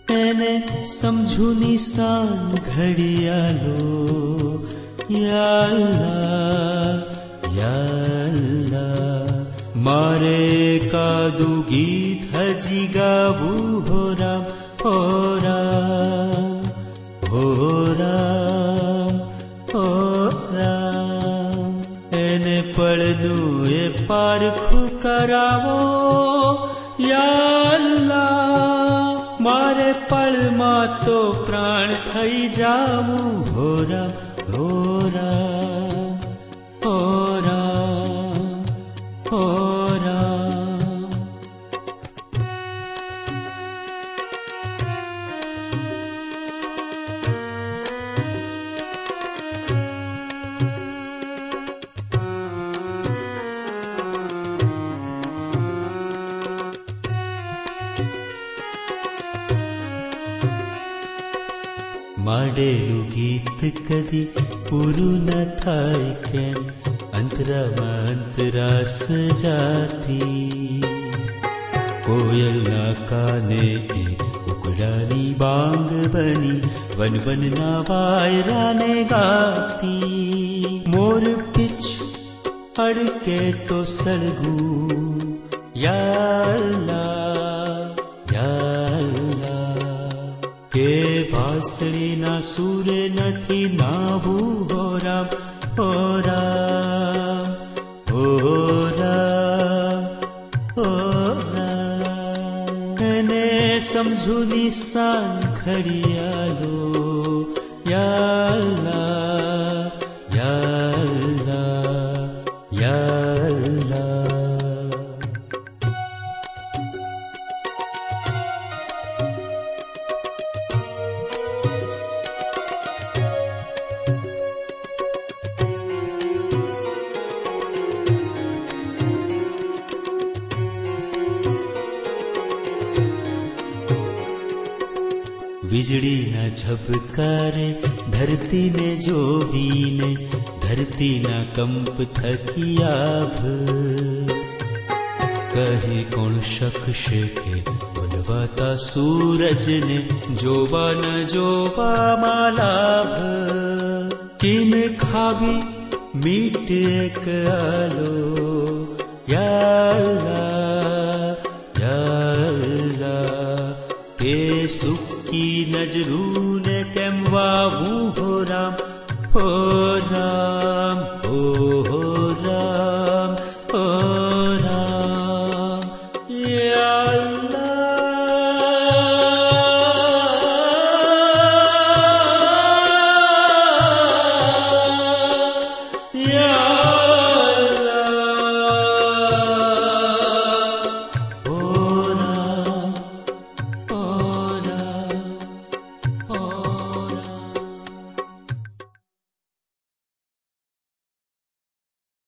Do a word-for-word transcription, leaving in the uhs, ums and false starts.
એને સમજુ નિશાન ઘડિયાલો યા અલ્લાહ યા અલ્લાહ મારે કાદુ ગીત હજી ગાવું હો રામ હો રામ હો રામ હો રામ એને પળનું એ પારખું કરાવો યા અલ્લાહ મારે પળમાં તો પ્રાણ થઈ જાવું હો રામ હો રામ હો રામ હો રામ માંડેલું ગીત કદી પૂરું ન થાય કેમ અંતરામાં અંતરા સજાતી કોયલના કાને એ ઉકડાની બાંગ બની વન વનના વાયરાને ગાતી મોર પીછ અડકે તો સળગું યા અલ્લાહ યા અલ્લાહ કે વાસળીના સૂરે નથી નાવું હો રામ હો રામ હો રામ હો રામ એને સમજુ નિશાન ઘડિયાલો યા અલ્લાહ યા અલ્લાહ યા અલ્લાહ વીજળીના ઝબકારે ધરતીને જોવીને ધરતીના કંપ થકી આભ કહે કોણ શકશે કે બોલવાતા સૂરજને જોવા ન જોવામાં લાભ કિન ખાવી મીટ એક આલો યા અલ્લાહ યા અલ્લાહ કે સુખ की नजरूं